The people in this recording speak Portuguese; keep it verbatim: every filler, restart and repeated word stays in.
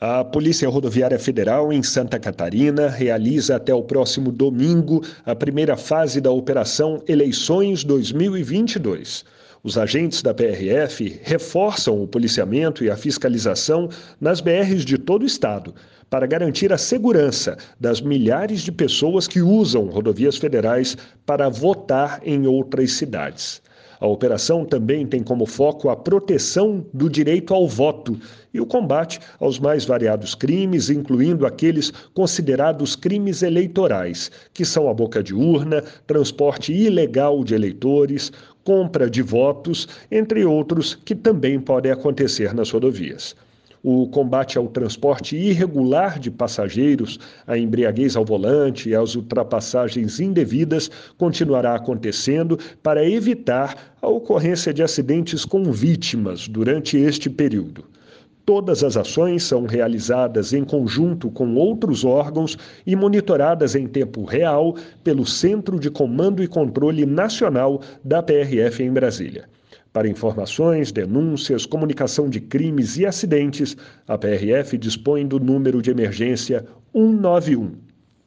A Polícia Rodoviária Federal, em Santa Catarina, realiza até o próximo domingo a primeira fase da Operação Eleições dois mil e vinte e dois. Os agentes da P R F reforçam o policiamento e a fiscalização nas B Rs de todo o estado, para garantir a segurança das milhares de pessoas que usam rodovias federais para votar em outras cidades. A operação também tem como foco a proteção do direito ao voto e o combate aos mais variados crimes, incluindo aqueles considerados crimes eleitorais, que são a boca de urna, transporte ilegal de eleitores, compra de votos, entre outros que também podem acontecer nas rodovias. O combate ao transporte irregular de passageiros, à embriaguez ao volante e às ultrapassagens indevidas continuará acontecendo para evitar a ocorrência de acidentes com vítimas durante este período. Todas as ações são realizadas em conjunto com outros órgãos e monitoradas em tempo real pelo Centro de Comando e Controle Nacional da P R F em Brasília. Para informações, denúncias, comunicação de crimes e acidentes, a P R F dispõe do número de emergência um nove um.